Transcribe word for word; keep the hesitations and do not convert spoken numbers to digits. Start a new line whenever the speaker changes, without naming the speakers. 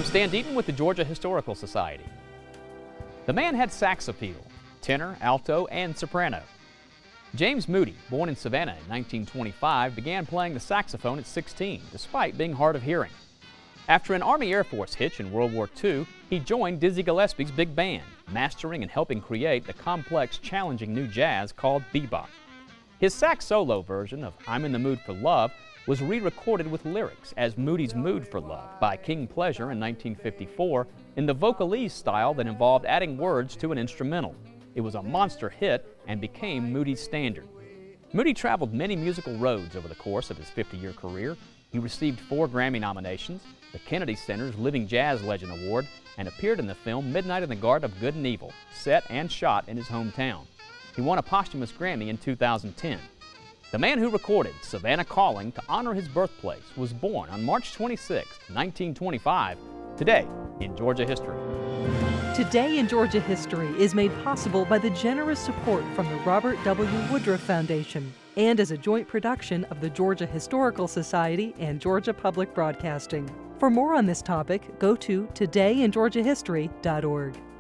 Stan Deaton with the Georgia Historical Society. The man had sax appeal, tenor, alto, and soprano. James Moody, born in Savannah in nineteen twenty-five, began playing the saxophone at sixteen, despite being hard of hearing. After an Army Air Force hitch in World War Two, he joined Dizzy Gillespie's big band, mastering and helping create the complex, challenging new jazz called bebop. His sax solo version of I'm in the Mood for Love was re-recorded with lyrics as Moody's Mood for Love by King Pleasure in nineteen fifty-four in the vocalese style that involved adding words to an instrumental. It was a monster hit and became Moody's standard. Moody traveled many musical roads over the course of his fifty-year career. He received four Grammy nominations, the Kennedy Center's Living Jazz Legend Award, and appeared in the film Midnight in the Garden of Good and Evil, set and shot in his hometown. He won a posthumous Grammy in two thousand ten. The man who recorded Savannah Calling to honor his birthplace was born on March twenty-sixth, nineteen twenty-five, today in Georgia history.
Today in Georgia History is made possible by the generous support from the Robert W. Woodruff Foundation and as a joint production of the Georgia Historical Society and Georgia Public Broadcasting. For more on this topic, go to today in georgia history dot org.